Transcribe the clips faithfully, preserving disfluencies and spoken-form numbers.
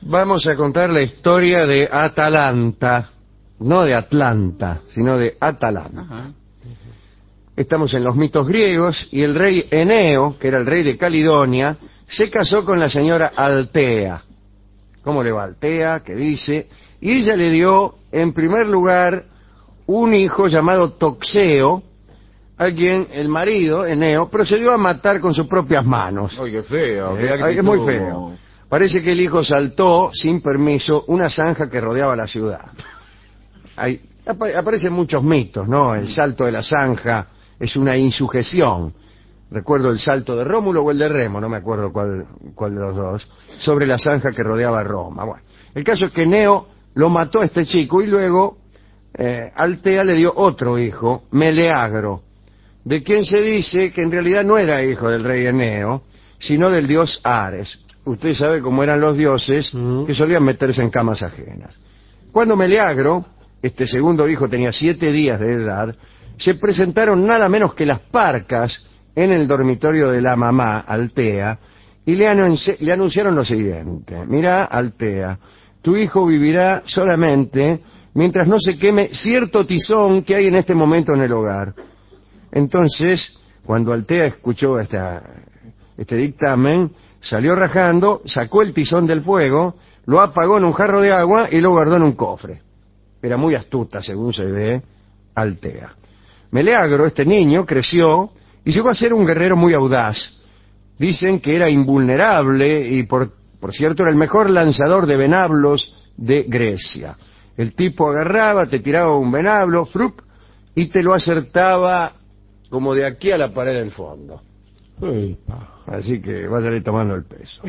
Vamos a contar la historia de Atalanta, no de Atlanta, sino de Atalanta. Ajá. Estamos en los mitos griegos y el rey Eneo, que era el rey de Calidonia, se casó con la señora Altea. ¿Cómo le va Altea? ¿Qué dice? Y ella le dio, en primer lugar, un hijo llamado Toxeo, a quien el marido, Eneo, procedió a matar con sus propias manos. ¡Ay, qué feo! Eh, ay, es muy feo. Parece que el hijo saltó, sin permiso, una zanja que rodeaba la ciudad. Hay, ap aparecen muchos mitos, ¿no? El salto de la zanja es una insujeción. Recuerdo el salto de Rómulo o el de Remo, no me acuerdo cuál, cuál de los dos, sobre la zanja que rodeaba Roma. Bueno, el caso es que Eneo lo mató a este chico y luego eh, Altea le dio otro hijo, Meleagro, de quien se dice que en realidad no era hijo del rey Eneo, sino del dios Ares. Usted sabe cómo eran los dioses, uh-huh. que solían meterse en camas ajenas. Cuando Meleagro, este segundo hijo, tenía siete días de edad, se presentaron nada menos que las parcas en el dormitorio de la mamá, Altea, y le, anunci le anunciaron lo siguiente: mira, Altea, tu hijo vivirá solamente mientras no se queme cierto tizón que hay en este momento en el hogar. Entonces, cuando Altea escuchó esta, este dictamen, salió rajando, sacó el tizón del fuego, lo apagó en un jarro de agua y lo guardó en un cofre. Era muy astuta, según se ve, Altea. Meleagro, este niño, creció y llegó a ser un guerrero muy audaz. Dicen que era invulnerable y, por, por cierto, era el mejor lanzador de venablos de Grecia. El tipo agarraba, te tiraba un venablo, frup, y te lo acertaba como de aquí a la pared del fondo. Uy, así que váyale tomando el peso.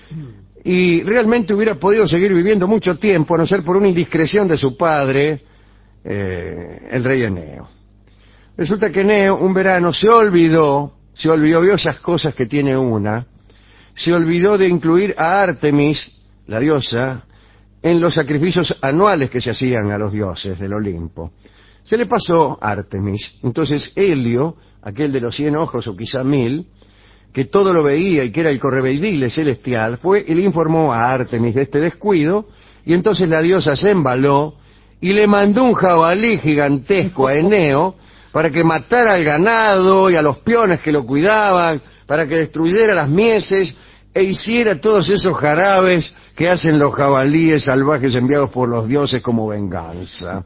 Y realmente hubiera podido seguir viviendo mucho tiempo, a no ser por una indiscreción de su padre, eh, el rey Eneo. Resulta que Eneo, un verano, se olvidó, se olvidó, vio esas cosas que tiene una, se olvidó de incluir a Artemis, la diosa, en los sacrificios anuales que se hacían a los dioses del Olimpo. Se le pasó Artemis. Entonces Helio, aquel de los cien ojos o quizá mil, que todo lo veía y que era el correveidile celestial, fue y le informó a Artemis de este descuido, y entonces la diosa se embaló y le mandó un jabalí gigantesco a Eneo para que matara al ganado y a los peones que lo cuidaban, para que destruyera las mieses e hiciera todos esos jarabes que hacen los jabalíes salvajes enviados por los dioses como venganza.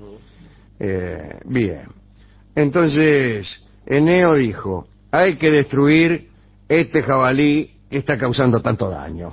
Eh, bien, entonces Eneo dijo: hay que destruir este jabalí que está causando tanto daño.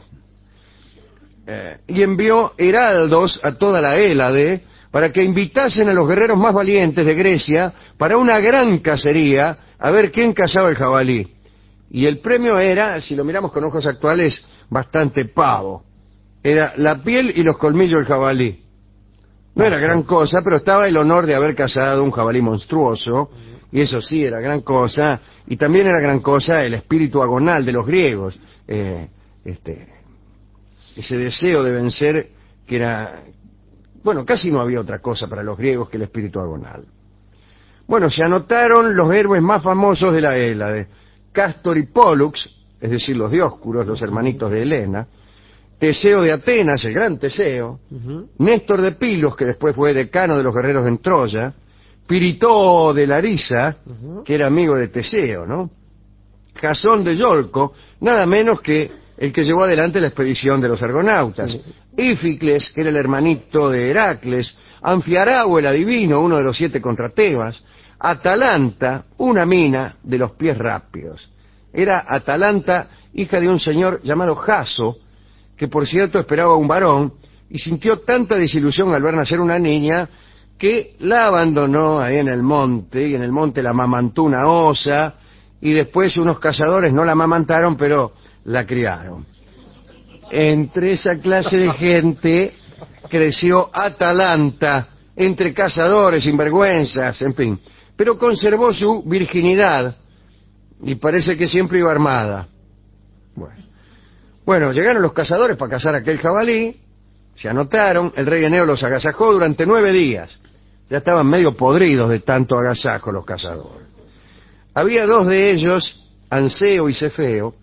Eh, y envió heraldos a toda la Hélade para que invitasen a los guerreros más valientes de Grecia para una gran cacería, a ver quién cazaba el jabalí. Y el premio era, si lo miramos con ojos actuales, bastante pavo. Era la piel y los colmillos del jabalí. No era gran cosa, pero estaba el honor de haber cazado un jabalí monstruoso, y eso sí era gran cosa, y también era gran cosa el espíritu agonal de los griegos, eh, este, ese deseo de vencer que era... Bueno, casi no había otra cosa para los griegos que el espíritu agonal. Bueno, se anotaron los héroes más famosos de la Hélade: Cástor y Pólux, es decir, los Dioscuros, los hermanitos de Helena; Teseo de Atenas, el gran Teseo; uh-huh. Néstor de Pilos, que después fue decano de los guerreros en Troya; Piritoo de Larisa, uh-huh. que era amigo de Teseo, ¿no? Jasón de Yolco, nada menos que el que llevó adelante la expedición de los argonautas; sí. Íficles, que era el hermanito de Heracles; Anfiarao, el adivino, uno de los siete contra Tebas; Atalanta, una mina de los pies rápidos. Era Atalanta, hija de un señor llamado Jaso, que por cierto esperaba un varón, y sintió tanta desilusión al ver nacer una niña, que la abandonó ahí en el monte, y en el monte la amamantó una osa, y después unos cazadores no la amamantaron, pero la criaron. Entre esa clase de gente creció Atalanta, entre cazadores, sinvergüenzas, en fin, pero conservó su virginidad, y parece que siempre iba armada. Bueno. Bueno, llegaron los cazadores para cazar aquel jabalí, se anotaron, el rey Eneo los agasajó durante nueve días. Ya estaban medio podridos de tanto agasajo los cazadores. Había dos de ellos, Anseo y Cefeo,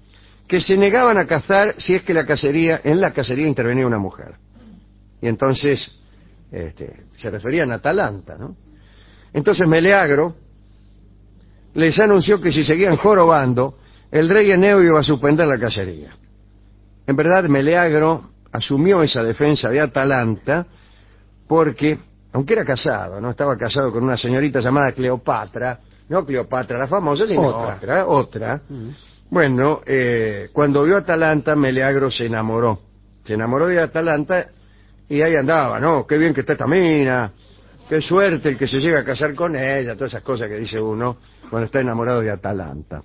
que se negaban a cazar si es que la cacería, en la cacería intervenía una mujer. Y entonces, este, se referían a Atalanta, ¿no? Entonces Meleagro les anunció que si seguían jorobando, el rey Eneo iba a suspender la cacería. En verdad, Meleagro asumió esa defensa de Atalanta porque, aunque era casado, no estaba casado con una señorita llamada Cleopatra, no Cleopatra, la famosa, sino otra, otra. otra. Uh-huh. Bueno, eh, cuando vio a Atalanta, Meleagro se enamoró. Se enamoró de Atalanta y ahí andaba, ¿no? Qué bien que está esta mina, qué suerte el que se llega a casar con ella, todas esas cosas que dice uno cuando está enamorado de Atalanta.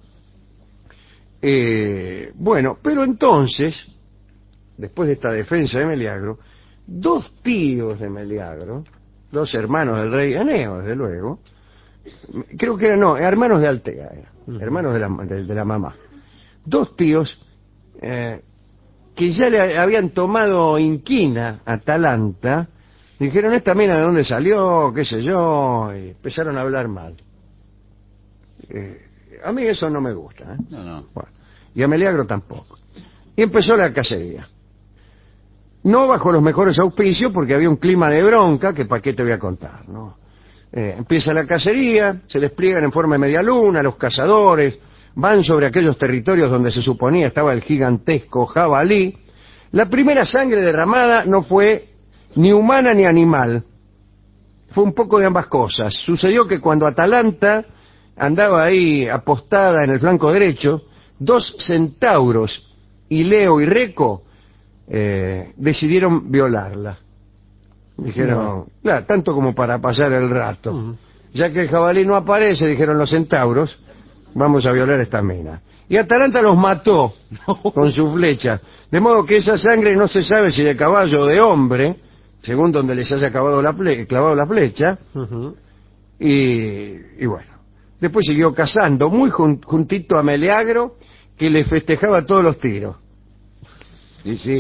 Eh, bueno, pero entonces, después de esta defensa de Meleagro, dos tíos de Meleagro, dos hermanos del rey Eneo, desde luego, creo que eran, no, hermanos de Altea, eran, uh-huh. hermanos de la, de, de la mamá, dos tíos eh, que ya le habían tomado inquina a Atalanta, dijeron, esta mina de dónde salió, qué sé yo, y empezaron a hablar mal. Eh, a mí eso no me gusta, ¿eh? No, no. Bueno, y a Meleagro tampoco. Y empezó la cacería. No bajo los mejores auspicios, porque había un clima de bronca, que para qué te voy a contar, ¿no? Eh, empieza la cacería, se despliegan en forma de media luna, los cazadores van sobre aquellos territorios donde se suponía estaba el gigantesco jabalí. La primera sangre derramada no fue ni humana ni animal, fue un poco de ambas cosas. Sucedió que cuando Atalanta andaba ahí apostada en el flanco derecho, dos centauros, Ileo y Reco, eh, decidieron violarla. Dijeron, no. claro, tanto como para pasar el rato. Uh-huh. Ya que el jabalí no aparece, dijeron los centauros, vamos a violar esta mina. Y Atalanta los mató con su flecha, de modo que esa sangre no se sabe si de caballo o de hombre, según donde les haya clavado la, ple- clavado la flecha. Uh-huh. y, y bueno, después siguió cazando muy jun- juntito a Meleagro, que le festejaba todos los tiros. Y sí.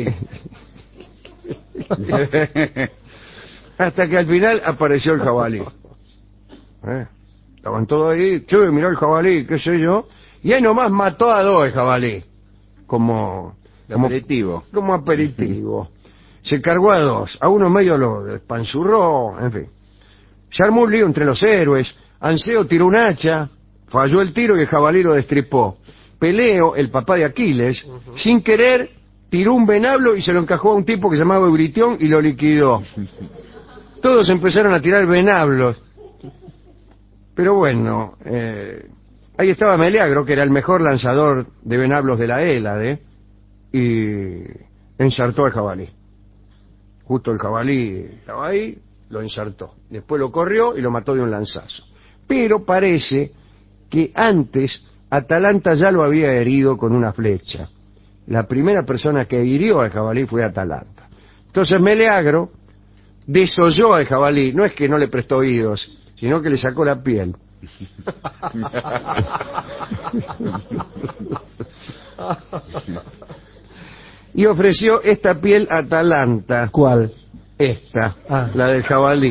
Hasta que al final apareció el jabalí. ¿Eh? Estaban todos ahí, che, mirá el jabalí, qué sé yo, y ahí nomás mató a dos el jabalí, como, como aperitivo. Como aperitivo. Se cargó a dos, a uno medio lo espanzurró, en fin. Se armó un lío entre los héroes, Anseo tiró un hacha, falló el tiro y el jabalí lo destripó. Peleo, el papá de Aquiles, uh-huh. sin querer, tiró un venablo y se lo encajó a un tipo que se llamaba Euritión y lo liquidó. Todos empezaron a tirar venablos. Pero bueno, eh, ahí estaba Meleagro, que era el mejor lanzador de venablos de la Hélade, y ensartó al jabalí. Justo el jabalí estaba ahí, lo ensartó. Después lo corrió y lo mató de un lanzazo. Pero parece que antes Atalanta ya lo había herido con una flecha. La primera persona que hirió al jabalí fue Atalanta. Entonces Meleagro desolló al jabalí, no es que no le prestó oídos, sino que le sacó la piel. Y ofreció esta piel a Atalanta. ¿Cuál? Esta, ah. la del jabalí.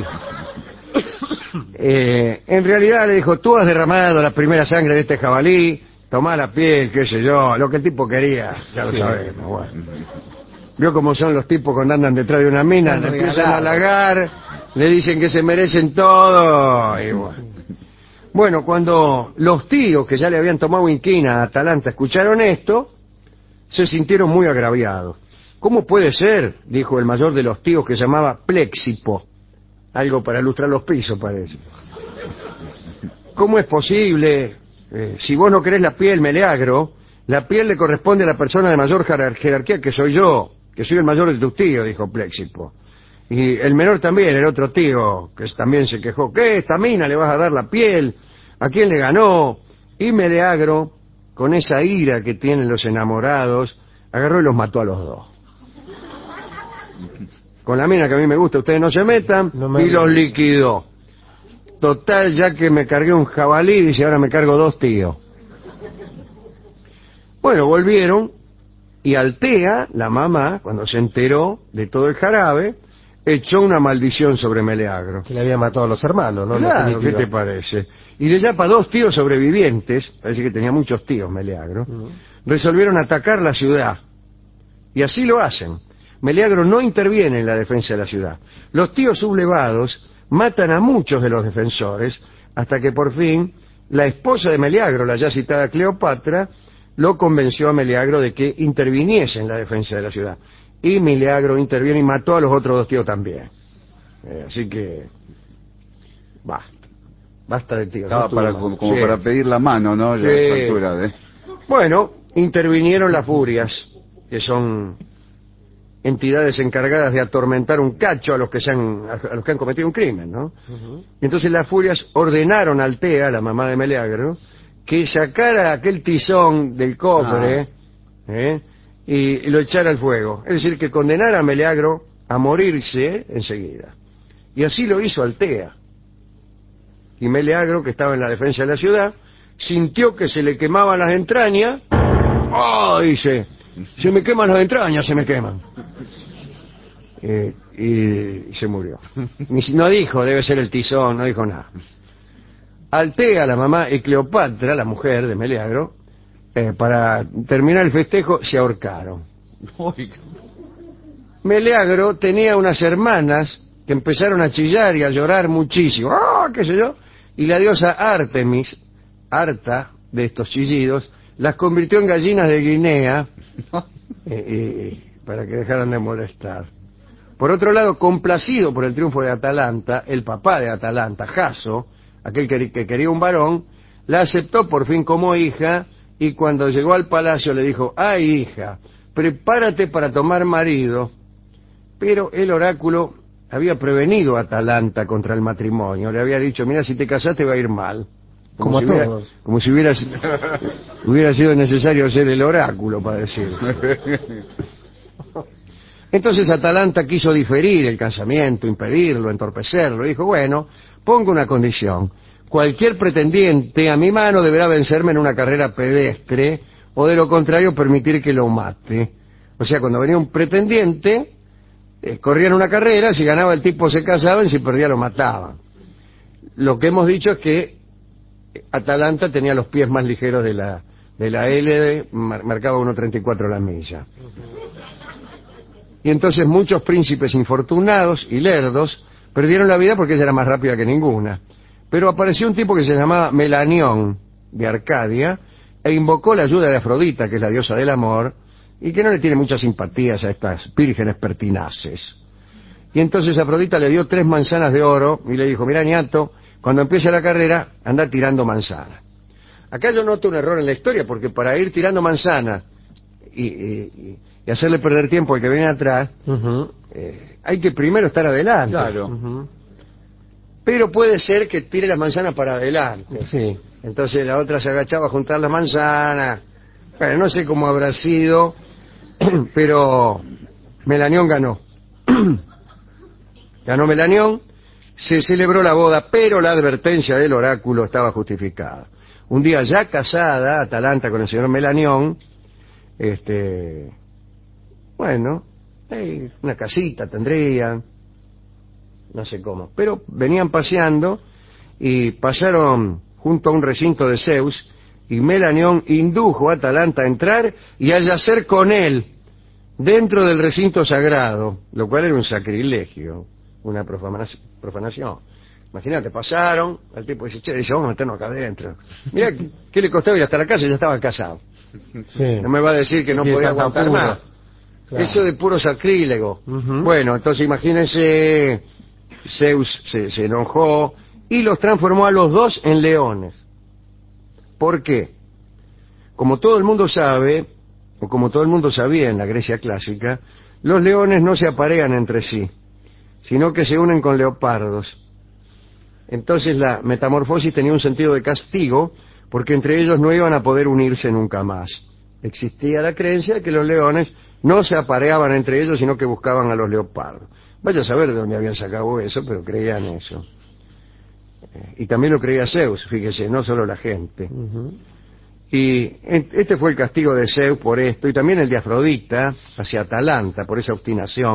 Eh, en realidad le dijo, tú has derramado la primera sangre de este jabalí, tomá la piel, qué sé yo, lo que el tipo quería, ya lo sí. sabemos. Bueno. Vio cómo son los tipos cuando andan detrás de una mina, le empiezan a halagar, le dicen que se merecen todo, y bueno. Bueno, cuando los tíos que ya le habían tomado inquina a Atalanta escucharon esto, se sintieron muy agraviados. ¿Cómo puede ser?, dijo el mayor de los tíos, que se llamaba Pléxipo, algo para ilustrar los pisos parece. ¿Cómo es posible? Eh, si vos no querés la piel, Meleagro, la piel le corresponde a la persona de mayor jerarquía, que soy yo, que soy el mayor de tus tíos, dijo Pléxipo. Y el menor también, el otro tío, que también se quejó. ¿Qué? ¿Esta mina le vas a dar la piel? ¿A quién le ganó? Y Meleagro, con esa ira que tienen los enamorados, agarró y los mató a los dos. Con la mina que a mí me gusta, ustedes no se metan, no me y los liquidó. Total, ya que me cargué un jabalí, dice, ahora me cargo dos tíos. Bueno, volvieron, y Altea, la mamá, cuando se enteró de todo el jarabe, echó una maldición sobre Meleagro. Que le había matado a los hermanos, ¿no? Claro, ¿qué te parece? Y le llama dos tíos sobrevivientes, parece que tenía muchos tíos Meleagro, uh-huh. resolvieron atacar la ciudad. Y así lo hacen. Meleagro no interviene en la defensa de la ciudad. Los tíos sublevados matan a muchos de los defensores, hasta que por fin la esposa de Meleagro, la ya citada Cleopatra, lo convenció a Meleagro de que interviniese en la defensa de la ciudad. Y Meleagro interviene y mató a los otros dos tíos también. Eh, así que basta, basta de tíos. Estaba no para, como, como sí. para pedir la mano, ¿no? Ya Sí. a esa altura de... Bueno, intervinieron las furias, que son entidades encargadas de atormentar un cacho a los que se han, a los que han cometido un crimen, ¿no? Uh-huh. Entonces las furias ordenaron a Altea, la mamá de Meleagro, que sacara aquel tizón del cofre ah. ¿eh? y, y lo echara al fuego. Es decir, que condenara a Meleagro a morirse enseguida. Y así lo hizo Altea. Y Meleagro, que estaba en la defensa de la ciudad, sintió que se le quemaban las entrañas. ¡Oh! Dice, se me queman las entrañas, se me queman. Eh, y, y se murió. No dijo, debe ser el tizón, no dijo nada. Altea, la mamá, y Cleopatra, la mujer de Meleagro, eh, para terminar el festejo, se ahorcaron. Meleagro tenía unas hermanas que empezaron a chillar y a llorar muchísimo. ¡Oh, qué sé yo! Y la diosa Artemis, harta de estos chillidos, las convirtió en gallinas de Guinea eh, eh, para que dejaran de molestar. Por otro lado, complacido por el triunfo de Atalanta, el papá de Atalanta, Jaso, aquel que, que quería un varón, la aceptó por fin como hija, y cuando llegó al palacio le dijo, ¡ay, hija, prepárate para tomar marido! Pero el oráculo había prevenido a Atalanta contra el matrimonio, le había dicho, mira, si te casaste va a ir mal. Como, como si a hubiera, todos. Como si hubiera, hubiera sido necesario ser el oráculo para decirlo. Entonces Atalanta quiso diferir el casamiento, impedirlo, entorpecerlo. Dijo, bueno, pongo una condición. Cualquier pretendiente a mi mano deberá vencerme en una carrera pedestre, o de lo contrario permitir que lo mate. O sea, cuando venía un pretendiente, eh, corrían una carrera, si ganaba el tipo se casaban, si perdía lo mataban. Lo que hemos dicho es que Atalanta tenía los pies más ligeros de la, de la L, mar, marcaba uno treinta y cuatro la milla. Y entonces muchos príncipes infortunados y lerdos perdieron la vida porque ella era más rápida que ninguna. Pero apareció un tipo que se llamaba Melanión, de Arcadia, e invocó la ayuda de Afrodita, que es la diosa del amor, y que no le tiene muchas simpatías a estas vírgenes pertinaces. Y entonces Afrodita le dio tres manzanas de oro y le dijo, mira, ñato, cuando empiece la carrera, anda tirando manzanas. Acá yo noto un error en la historia, porque para ir tirando manzanas y, y, y hacerle perder tiempo al que viene atrás, uh-huh. eh, hay que primero estar adelante. Claro. Uh-huh. Pero puede ser que tire las manzanas para adelante. Sí. Entonces la otra se agachaba a juntar las manzanas. Bueno, no sé cómo habrá sido, pero Melanión ganó. Ganó Melanión, se celebró la boda, pero la advertencia del oráculo estaba justificada. Un día ya casada, Atalanta con el señor Melanión, este, bueno, eh, una casita tendrían, no sé cómo, pero venían paseando y pasaron junto a un recinto de Zeus, y Melanión indujo a Atalanta a entrar y a yacer con él dentro del recinto sagrado, lo cual era un sacrilegio, una profanación. Imagínate, pasaron, el tipo dice, che, dice, vamos a meternos acá adentro. Mira, ¿qué le costaba ir hasta la casa? Ya estaban casados. Sí. No me va a decir que no Sí, podía aguantar puro. más. Claro. Eso de puro sacrílego. Uh-huh. Bueno, entonces imagínense, Zeus se, se enojó y los transformó a los dos en leones. ¿Por qué? Como todo el mundo sabe, o como todo el mundo sabía en la Grecia clásica, los leones no se aparean entre sí, sino que se unen con leopardos. Entonces la metamorfosis tenía un sentido de castigo, porque entre ellos no iban a poder unirse nunca más. Existía la creencia de que los leones no se apareaban entre ellos, sino que buscaban a los leopardos. Vaya a saber de dónde habían sacado eso, pero creían eso. Y también lo creía Zeus, fíjese, no solo la gente. Uh-huh. Y este fue el castigo de Zeus por esto, y también el de Afrodita hacia Atalanta por esa obstinación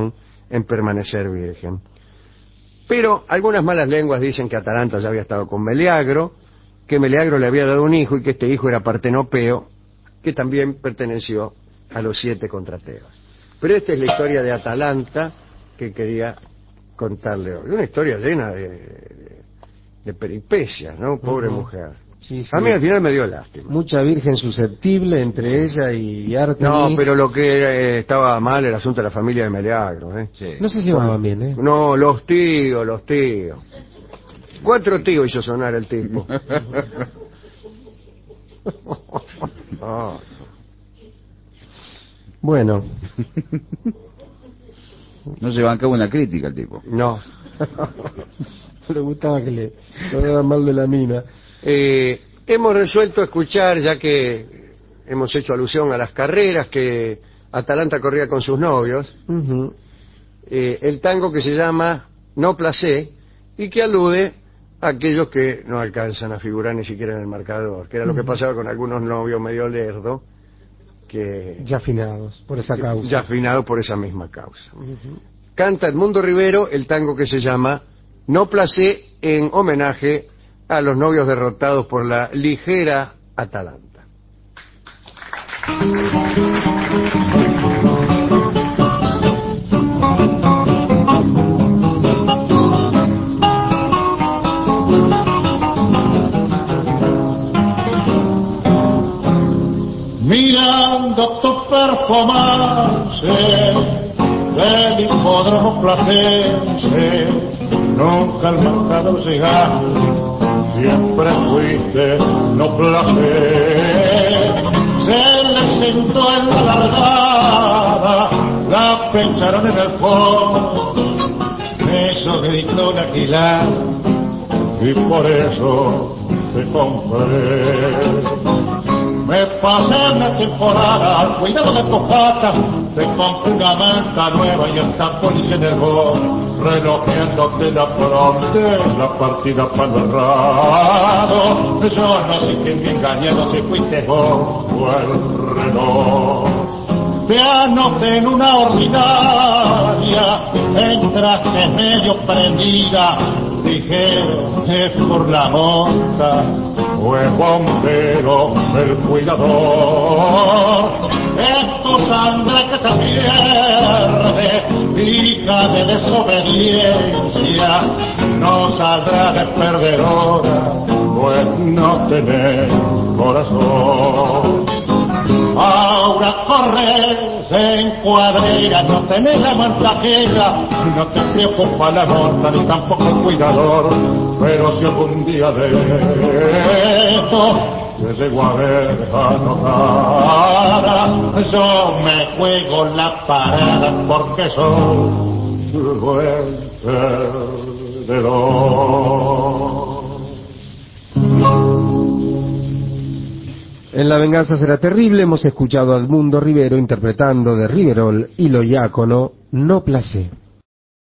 en permanecer virgen. Pero algunas malas lenguas dicen que Atalanta ya había estado con Meleagro, que Meleagro le había dado un hijo y que este hijo era Partenopeo, que también perteneció a los siete contra Tebas. Pero esta es la historia de Atalanta que quería contarle hoy. Una historia llena de, de, de peripecias, ¿no? Pobre uh-huh. mujer. Sí, sí. A mí al final me dio lástima. Mucha virgen susceptible entre ella y Artemis. No, pero lo que eh, estaba mal el asunto de la familia de Meleagro, ¿eh? Sí. No se llevaban bien, ¿eh? No, los tíos, los tíos. Cuatro tíos hizo sonar el tipo. Oh. Bueno. No se bancaba una crítica el tipo. No. No le gustaba que le hablaran mal de la mina. Eh, hemos resuelto escuchar, ya que hemos hecho alusión a las carreras que Atalanta corría con sus novios, uh-huh. eh, el tango que se llama No Placé y que alude a aquellos que no alcanzan a figurar ni siquiera en el marcador, que era uh-huh. lo que pasaba con algunos novios medio lerdo, que ya afinados por esa causa. Ya afinados por esa misma causa. Uh-huh. Canta Edmundo Rivero el tango que se llama No Placé en homenaje a los novios derrotados por la ligera Atalanta. Mirando tu performance del hipódromo platense, nunca al marcador llegaste, siempre fuiste no placer. Se le sentó en la largada, la pensaron en el fondo, eso gritó la Aguilar y por eso te compré. Me pasé la temporada al cuidado de tus patas, te compré una manta nueva y el tampón en el gol, relojeándote la fronte, la partida para el rado. Yo no sé quién me engañó, si fuiste vos o el reloj. Te anoté en una ordinaria, entraste medio prendida, dijeron es por la monta, o es bombero el cuidador. Es tu sangre que te pierde, hija de desobediencia, no saldrá de perdedora, pues no tenés corazón. Ahora corres en cuadrera, no tenés la mantajera, no te preocupa la monta ni tampoco el cuidador. Pero si algún día de esto te llego a ver anotada, yo me juego la parada porque soy buen perdedor. En La venganza será terrible hemos escuchado a Edmundo Rivero interpretando de Riverol y lo Diácono No Placé.